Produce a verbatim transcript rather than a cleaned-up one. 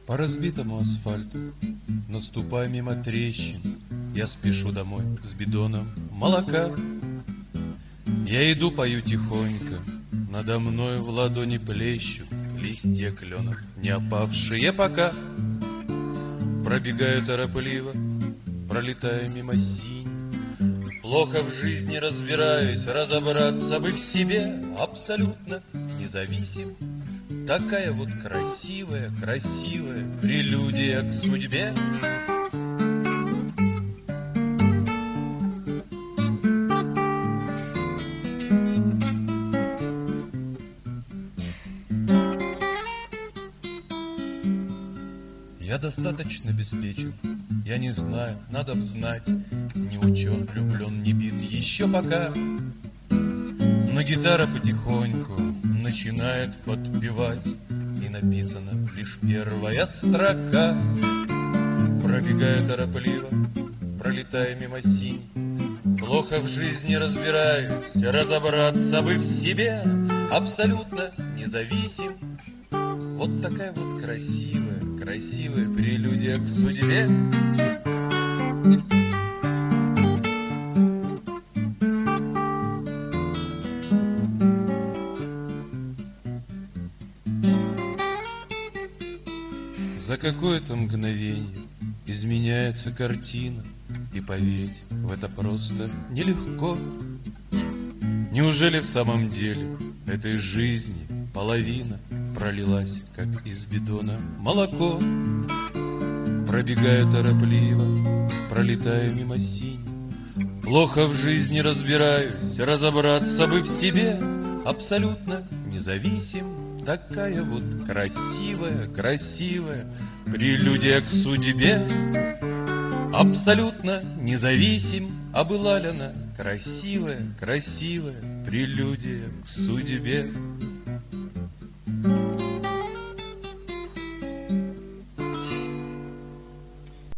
По разбитому асфальту, наступая мимо трещин, я спешу домой с бидоном молока. Я иду, пою тихонько, надо мной в ладони плещут листья кленов, не опавшие пока. Пробегаю торопливо, пролетая мимо синь. Плохо в жизни разбираюсь, разобраться бы в себе. Абсолютно независим. Такая вот красивая, красивая прелюдия к судьбе. Я достаточно обеспечен, я не знаю, надо б знать. Не учен, влюблен, не бит еще пока. Но гитара потихоньку начинает подпевать, и написана лишь первая строка. Пробегаю торопливо, пролетая мимо синь. Плохо в жизни разбираюсь, разобраться бы в себе. Абсолютно независим. Вот такая вот красивая, красивая прелюдия к судьбе. За какое-то мгновение изменяется картина, и поверить в это просто нелегко. Неужели в самом деле этой жизни половина пролилась, как из бидона, молоко? Пробегаю торопливо, пролетаю мимо синь. Плохо в жизни разбираюсь, разобраться бы в себе. Абсолютно независим. Такая вот красивая, красивая прелюдия к судьбе. Абсолютно независим. А была ли она красивая, красивая прелюдия к судьбе?